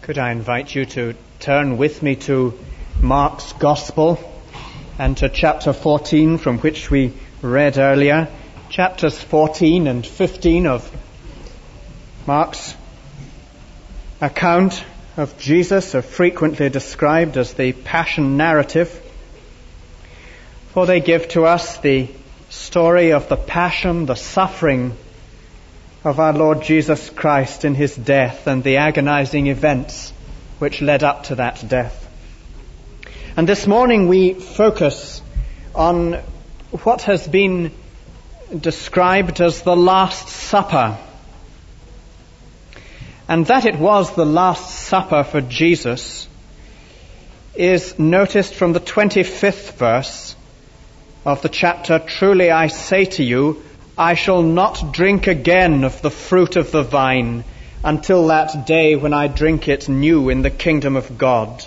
Could I invite you to turn with me to Mark's Gospel and to chapter 14 from which we read earlier. Chapters 14 and 15 of Mark's account of Jesus are frequently described as the Passion narrative, for they give to us the story of the passion, the suffering of our Lord Jesus Christ in his death and the agonizing events which led up to that death. And this morning we focus on what has been described as the Last Supper. And that it was the Last Supper for Jesus is noticed from the 25th verse of the chapter. Truly I say to you, I shall not drink again of the fruit of the vine until that day when I drink it new in the kingdom of God.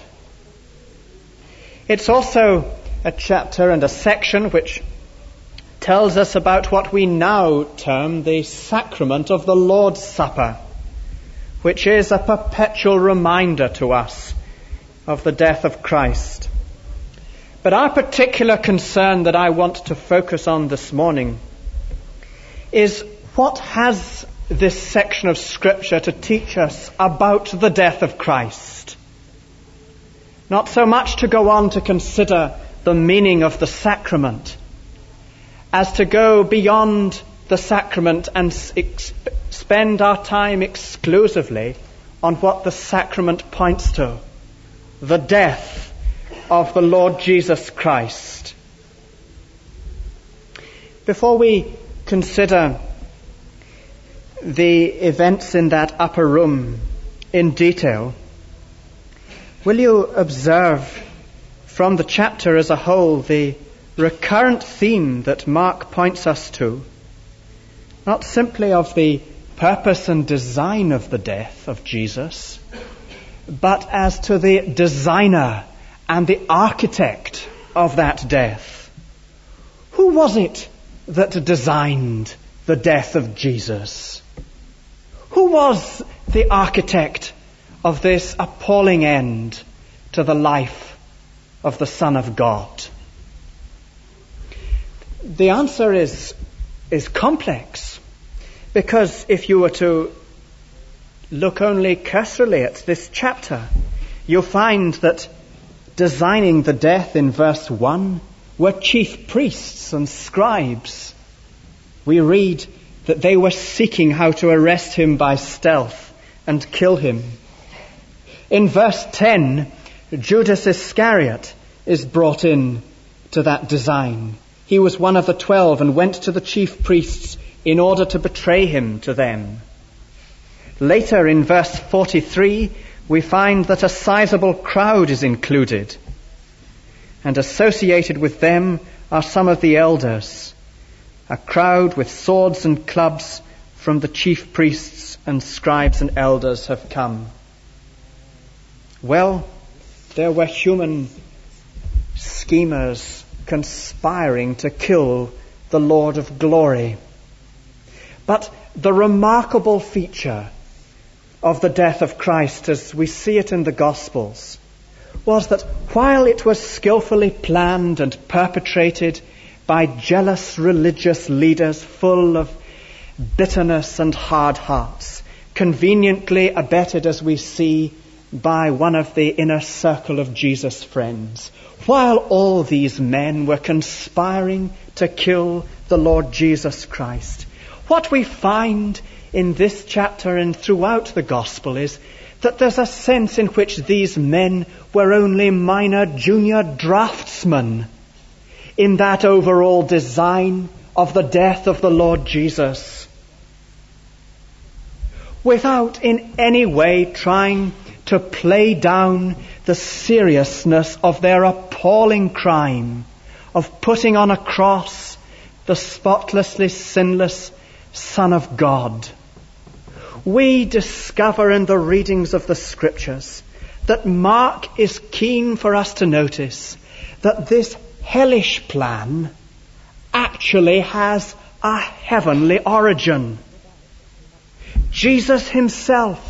It's also a chapter and a section which tells us about what we now term the sacrament of the Lord's Supper, which is a perpetual reminder to us of the death of Christ. But our particular concern that I want to focus on this morning is what has this section of Scripture to teach us about the death of Christ. Not so much to go on to consider the meaning of the sacrament, as to go beyond the sacrament and spend our time exclusively on what the sacrament points to, the death of the Lord Jesus Christ. Before we consider the events in that upper room in detail, will you observe from the chapter as a whole the recurrent theme that Mark points us to, not simply of the purpose and design of the death of Jesus, but as to the designer and the architect of that death. Who was it that designed the death of Jesus? Who was the architect of this appalling end to the life of the Son of God? The answer is complex, because if you were to look only cursorily at this chapter, you'll find that designing the death in verse 1 were chief priests and scribes. We read that they were seeking how to arrest him by stealth and kill him. In verse 10, Judas Iscariot is brought in to that design. He was one of the 12 and went to the chief priests in order to betray him to them. Later in verse 43, we find that a sizable crowd is included, and associated with them are some of the elders. A crowd with swords and clubs from the chief priests and scribes and elders have come. Well, there were human schemers conspiring to kill the Lord of glory. But the remarkable feature of the death of Christ, as we see it in the Gospels, was that while it was skillfully planned and perpetrated by jealous religious leaders full of bitterness and hard hearts, conveniently abetted, as we see, by one of the inner circle of Jesus' friends, while all these men were conspiring to kill the Lord Jesus Christ, what we find in this chapter and throughout the Gospel is that there's a sense in which these men were only minor junior draftsmen in that overall design of the death of the Lord Jesus, without in any way trying to play down the seriousness of their appalling crime of putting on a cross the spotlessly sinless Son of God. We discover in the readings of the Scriptures that Mark is keen for us to notice that this hellish plan actually has a heavenly origin. Jesus himself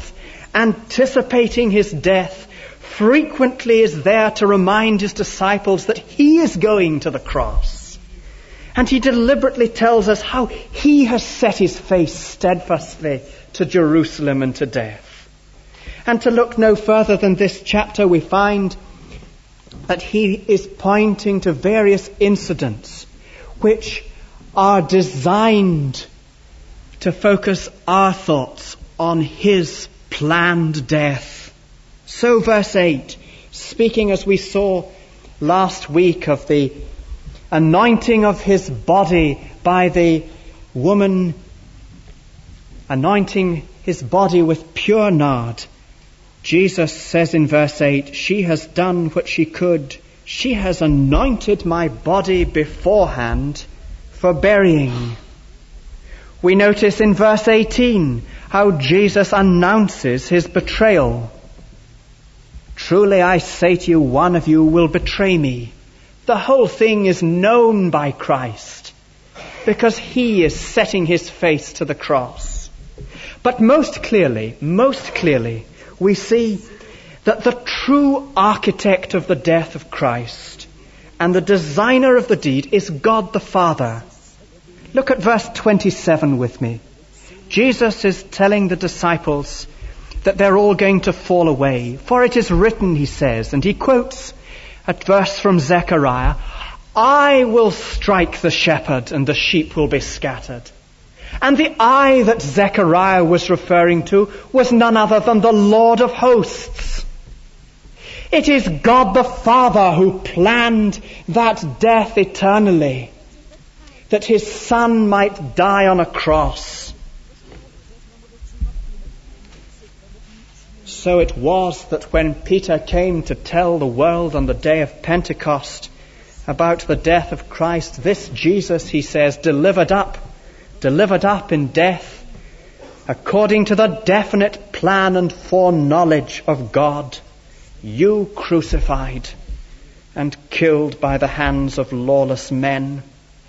anticipating his death, frequently is there to remind his disciples that he is going to the cross. And he deliberately tells us how he has set his face steadfastly to Jerusalem and to death. And to look no further than this chapter, we find that he is pointing to various incidents which are designed to focus our thoughts on his planned death. So verse 8, speaking as we saw last week of the anointing of his body by the woman, anointing his body with pure nard, Jesus says in verse 8, she has done what she could. She has anointed my body beforehand for burying. We notice in verse 18 how Jesus announces his betrayal. Truly I say to you, one of you will betray me. The whole thing is known by Christ because he is setting his face to the cross. But most clearly, we see that the true architect of the death of Christ and the designer of the deed is God the Father. Look at verse 27 with me. Jesus is telling the disciples that they're all going to fall away. For it is written, he says, and he quotes a verse from Zechariah, I will strike the shepherd and the sheep will be scattered. And the I that Zechariah was referring to was none other than the Lord of hosts. It is God the Father who planned that death eternally, that his Son might die on a cross. So it was that when Peter came to tell the world on the day of Pentecost about the death of Christ, this Jesus, he says, delivered up in death, according to the definite plan and foreknowledge of God, you crucified and killed by the hands of lawless men.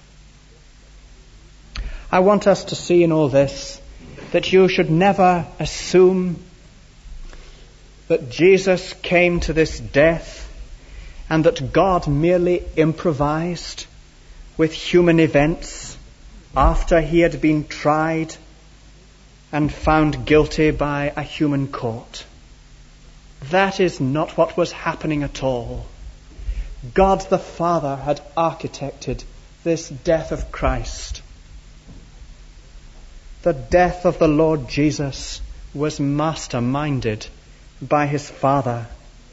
I want us to see in all this that you should never assume that Jesus came to this death and that God merely improvised with human events after he had been tried and found guilty by a human court. That is not what was happening at all. God the Father had architected this death of Christ. The death of the Lord Jesus was masterminded by his Father.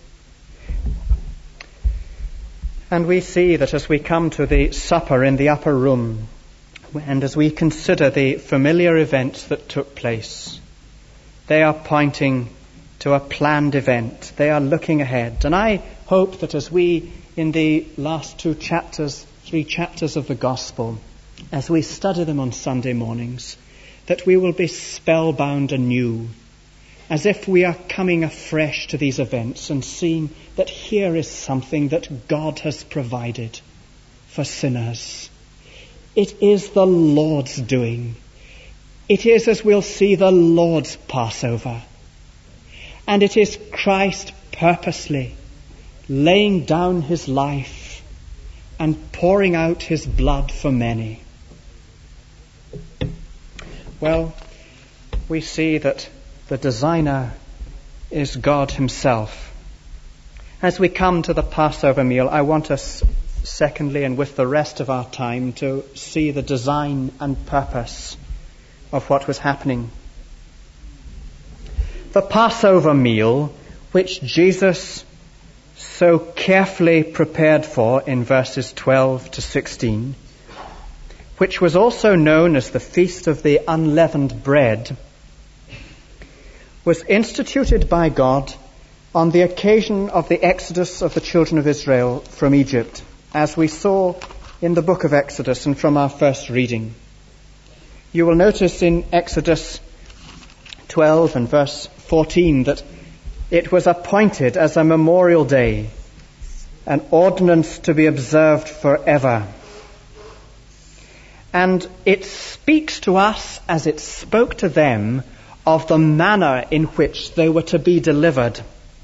And we see that as we come to the supper in the upper room, and as we consider the familiar events that took place, they are pointing to a planned event. They are looking ahead. And I hope that as we, in the last 3 chapters of the Gospel, as we study them on Sunday mornings, that we will be spellbound anew, as if we are coming afresh to these events and seeing that here is something that God has provided for sinners. It is the Lord's doing. It is, as we'll see, the Lord's Passover. And it is Christ purposely laying down his life and pouring out his blood for many. Well, we see that the designer is God himself. As we come to the Passover meal, I want us, secondly, and with the rest of our time, to see the design and purpose of what was happening. The Passover meal, which Jesus so carefully prepared for in verses 12 to 16, which was also known as the Feast of the Unleavened Bread, was instituted by God on the occasion of the exodus of the children of Israel from Egypt, as we saw in the book of Exodus and from our first reading. You will notice in Exodus 12 and verse 14 that it was appointed as a memorial day, an ordinance to be observed forever. And it speaks to us, as it spoke to them, of the manner in which they were to be delivered.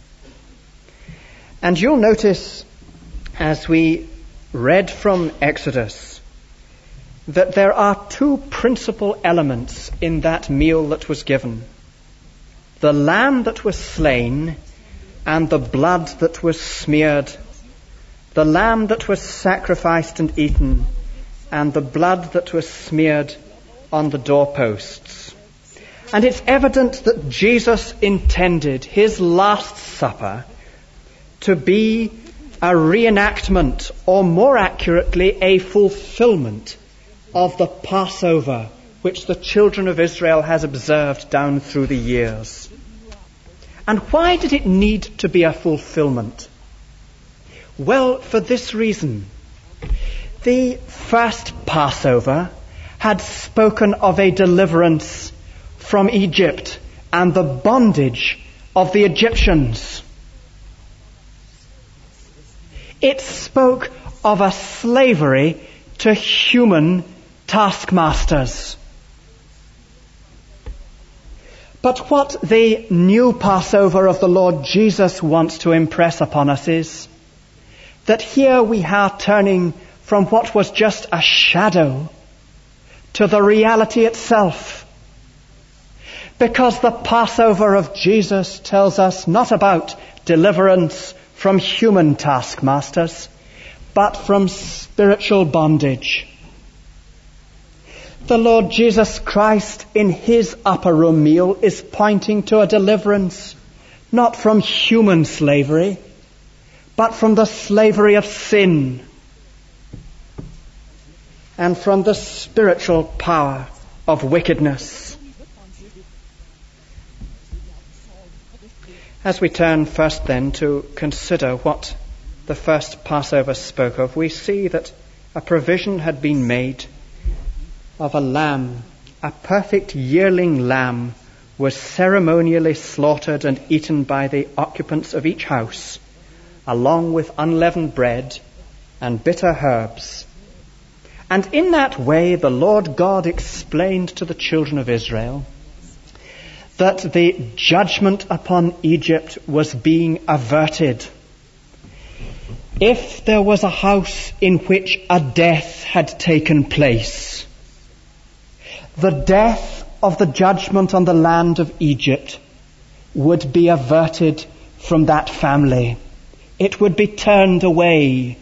And you'll notice, as we read from Exodus, that there are two principal elements in that meal that was given: the lamb that was slain and the blood that was smeared, the lamb that was sacrificed and eaten, and the blood that was smeared on the doorposts. And it's evident that Jesus intended his Last Supper to be a reenactment, or more accurately, a fulfillment of the Passover which the children of Israel has observed down through the years. And why did it need to be a fulfillment? Well, for this reason. The first Passover had spoken of a deliverance from Egypt and the bondage of the Egyptians. It spoke of a slavery to human taskmasters. But what the new Passover of the Lord Jesus wants to impress upon us is that here we are turning from what was just a shadow to the reality itself. Because the Passover of Jesus tells us not about deliverance from human taskmasters, but from spiritual bondage. The Lord Jesus Christ in his upper room meal is pointing to a deliverance not from human slavery, but from the slavery of sin and from the spiritual power of wickedness. As we turn first then to consider what the first Passover spoke of, we see that a provision had been made of a lamb. A perfect yearling lamb was ceremonially slaughtered and eaten by the occupants of each house, along with unleavened bread and bitter herbs. And in that way the Lord God explained to the children of Israel that the judgment upon Egypt was being averted. If there was a house in which a death had taken place, the death of the judgment on the land of Egypt would be averted from that family. It would be turned away.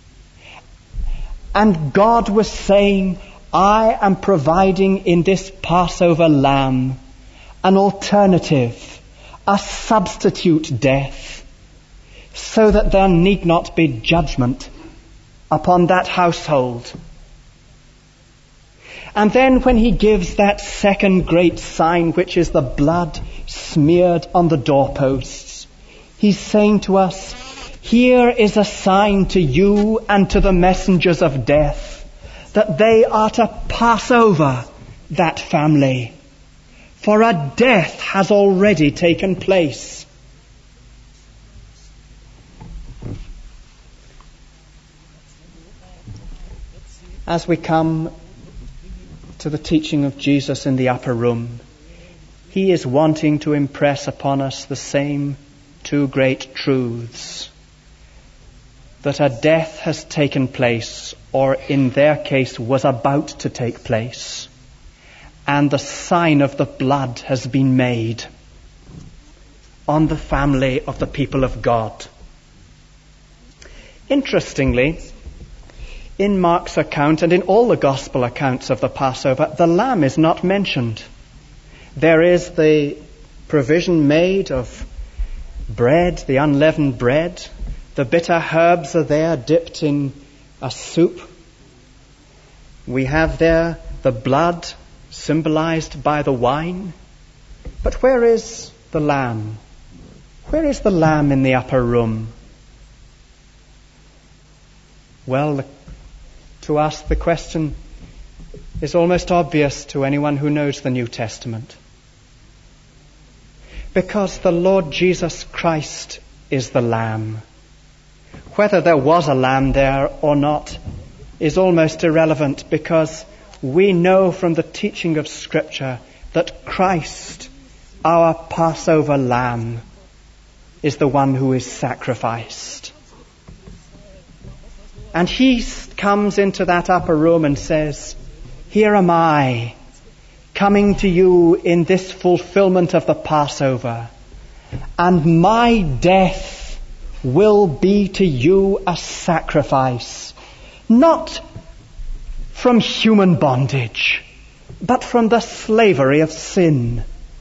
And God was saying, I am providing in this Passover lamb an alternative, a substitute death, so that there need not be judgment upon that household. And then when he gives that second great sign, which is the blood smeared on the doorposts, he's saying to us, here is a sign to you and to the messengers of death that they are to pass over that family, for a death has already taken place. As we come to the teaching of Jesus in the upper room, he is wanting to impress upon us the same two great truths: that a death has taken place, or in their case was about to take place, and the sign of the blood has been made on the family of the people of God. Interestingly, in Mark's account and in all the gospel accounts of the Passover, the lamb is not mentioned. There is the provision made of bread, the unleavened bread. The bitter herbs are there dipped in a soup. We have there the blood symbolized by the wine. But where is the lamb? Where is the lamb in the upper room? Well, to us the question is almost obvious to anyone who knows the New Testament. Because the Lord Jesus Christ is the lamb. Whether there was a lamb there or not is almost irrelevant, because we know from the teaching of Scripture that Christ our Passover lamb is the one who is sacrificed. And he comes into that upper room and says, here am I, coming to you in this fulfillment of the Passover, and my death will be to you a sacrifice, not from human bondage, but from the slavery of sin.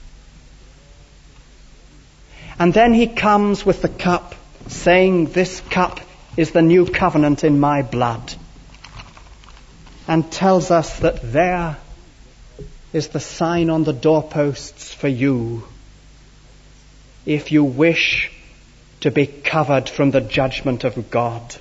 And then he comes with the cup, saying, this cup is the new covenant in my blood, and tells us that there is the sign on the doorposts for you, if you wish to be covered from the judgment of God.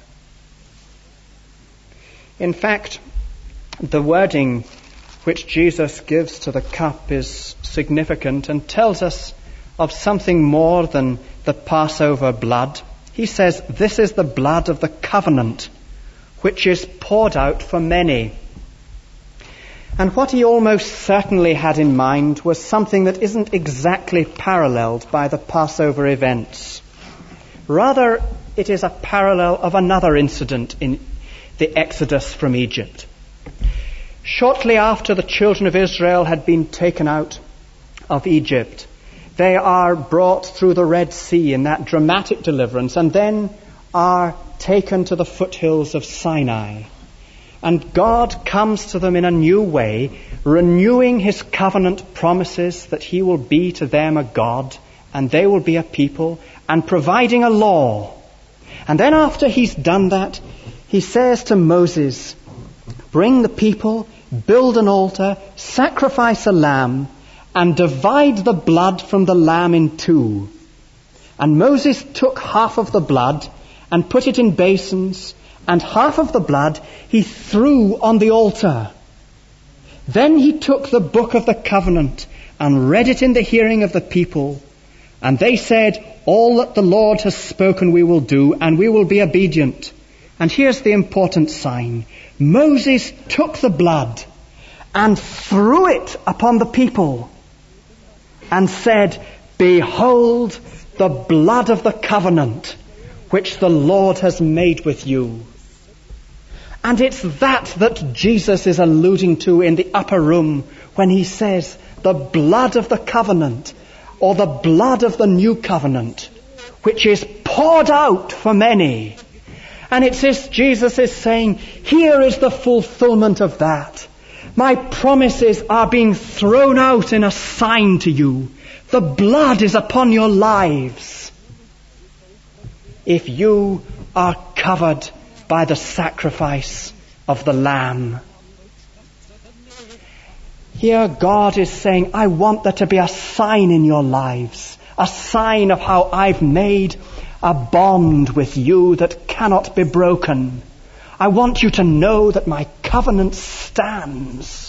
In fact, the wording which Jesus gives to the cup is significant and tells us of something more than the Passover blood. He says, this is the blood of the covenant, which is poured out for many. And what he almost certainly had in mind was something that isn't exactly paralleled by the Passover events. Rather, it is a parallel of another incident in the Exodus from Egypt. Shortly after the children of Israel had been taken out of Egypt, they are brought through the Red Sea in that dramatic deliverance, and then are taken to the foothills of Sinai. And God comes to them in a new way, renewing his covenant promises that he will be to them a God, and they will be a people, and providing a law. And then after he's done that, he says to Moses, bring the people, build an altar, sacrifice a lamb, and divide the blood from the lamb in two. And Moses took half of the blood and put it in basins, and half of the blood he threw on the altar. Then he took the book of the covenant and read it in the hearing of the people. And they said, all that the Lord has spoken we will do, and we will be obedient. And here's the important sign. Moses took the blood and threw it upon the people and said, behold the blood of the covenant which the Lord has made with you. And it's that Jesus is alluding to in the upper room when he says, the blood of the covenant, or the blood of the new covenant, which is poured out for many. And it's as Jesus is saying, here is the fulfillment of that. My promises are being thrown out in a sign to you. The blood is upon your lives. If you are covered by the sacrifice of the Lamb. Here God is saying, I want there to be a sign in your lives, a sign of how I've made a bond with you that cannot be broken. I want you to know that my covenant stands.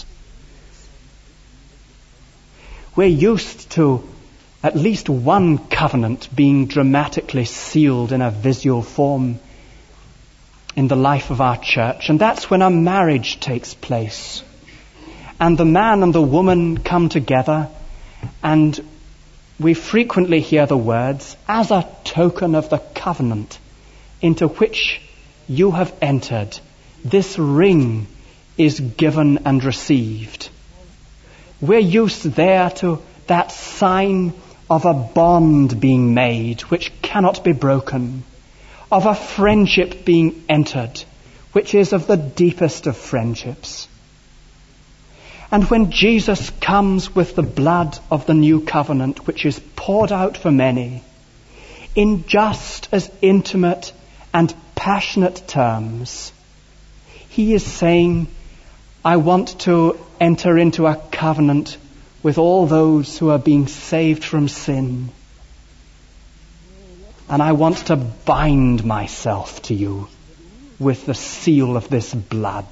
We're used to at least one covenant being dramatically sealed in a visual form in the life of our church, and that's when a marriage takes place. And the man and the woman come together, and we frequently hear the words, as a token of the covenant into which you have entered, this ring is given and received. We're used there to that sign of a bond being made which cannot be broken, of a friendship being entered, which is of the deepest of friendships. And when Jesus comes with the blood of the new covenant, which is poured out for many, in just as intimate and passionate terms, he is saying, I want to enter into a covenant with all those who are being saved from sin. And I want to bind myself to you with the seal of this blood.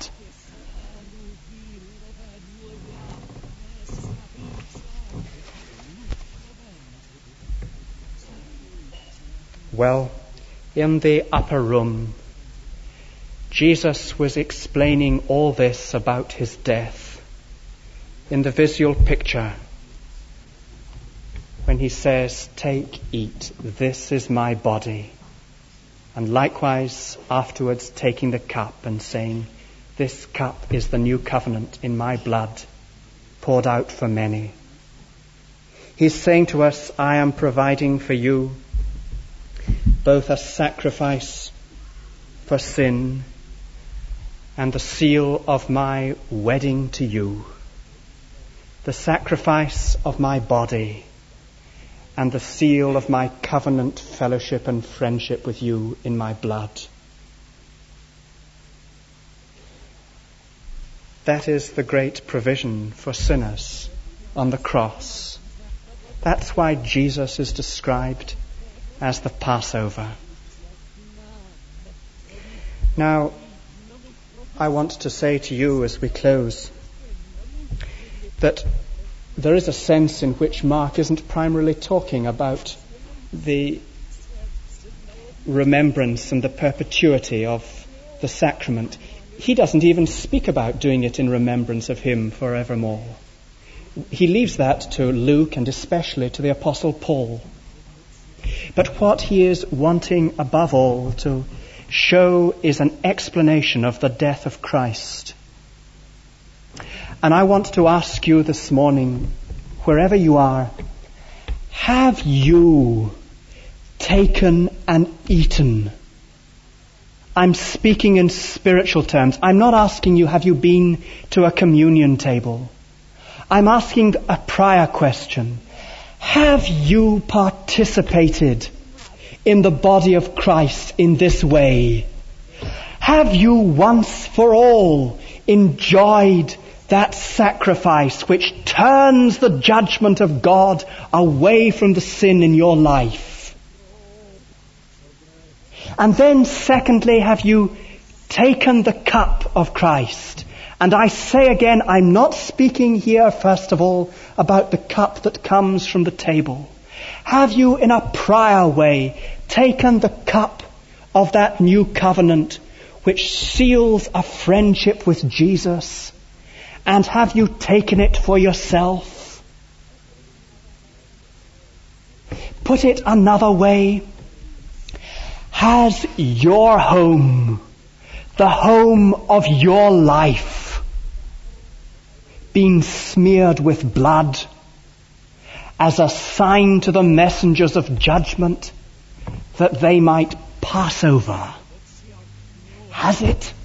Well, in the upper room, Jesus was explaining all this about his death in the visual picture. when he says, "Take, eat, this is my body." And likewise, afterwards, taking the cup and saying, "This cup is the new covenant in my blood, poured out for many." He's saying to us, I am providing for you both a sacrifice for sin and the seal of my wedding to you, the sacrifice of my body and the seal of my covenant fellowship and friendship with you in my blood. That is the great provision for sinners on the cross. That's why Jesus is described as the Passover. Now, I want to say to you as we close that there is a sense in which Mark isn't primarily talking about the remembrance and the perpetuity of the sacrament. He doesn't even speak about doing it in remembrance of him forevermore. He leaves that to Luke and especially to the Apostle Paul. But what he is wanting above all to show is an explanation of the death of Christ. And I want to ask you this morning, wherever you are, have you taken and eaten? I'm speaking in spiritual terms. I'm not asking you, have you been to a communion table? I'm asking a prior question. Have you participated in the body of Christ in this way? Have you once for all enjoyed that sacrifice which turns the judgment of God away from the sin in your life? And then secondly, have you taken the cup of Christ? And I say again, I'm not speaking here first of all about the cup that comes from the table. Have you in a prior way taken the cup of that new covenant which seals a friendship with Jesus? And have you taken it for yourself? Put it another way. Has your home, the home of your life, been smeared with blood as a sign to the messengers of judgment that they might pass over? Has it?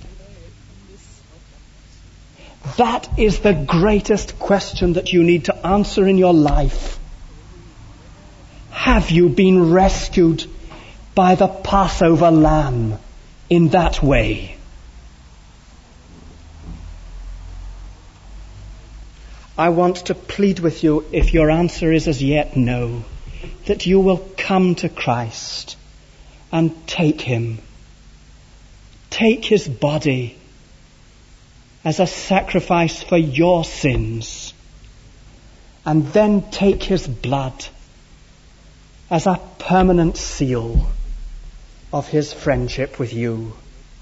That is the greatest question that you need to answer in your life. Have you been rescued by the Passover lamb in that way? I want to plead with you, if your answer is as yet no, that you will come to Christ and take him. Take his body as a sacrifice for your sins, and then take his blood as a permanent seal of his friendship with you.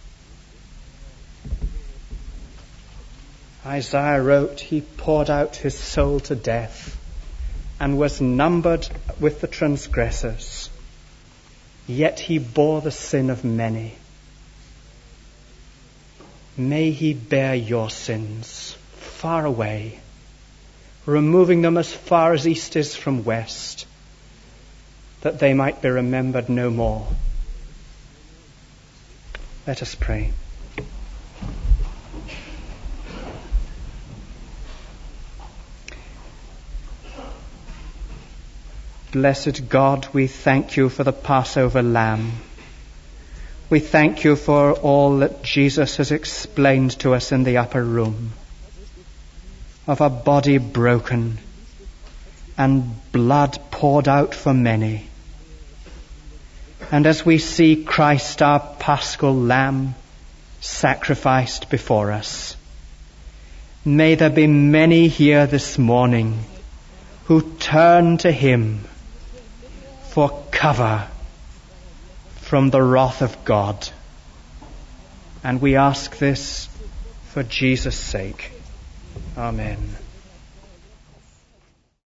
Isaiah wrote, he poured out his soul to death and was numbered with the transgressors, yet he bore the sin of many. May he bear your sins far away, removing them as far as east is from west, that they might be remembered no more. Let us pray. Blessed God, we thank you for the Passover lamb. We thank you for all that Jesus has explained to us in the upper room, of a body broken and blood poured out for many. And as we see Christ, our paschal lamb, sacrificed before us, may there be many here this morning who turn to him for cover from the wrath of God. And we ask this for Jesus' sake. Amen.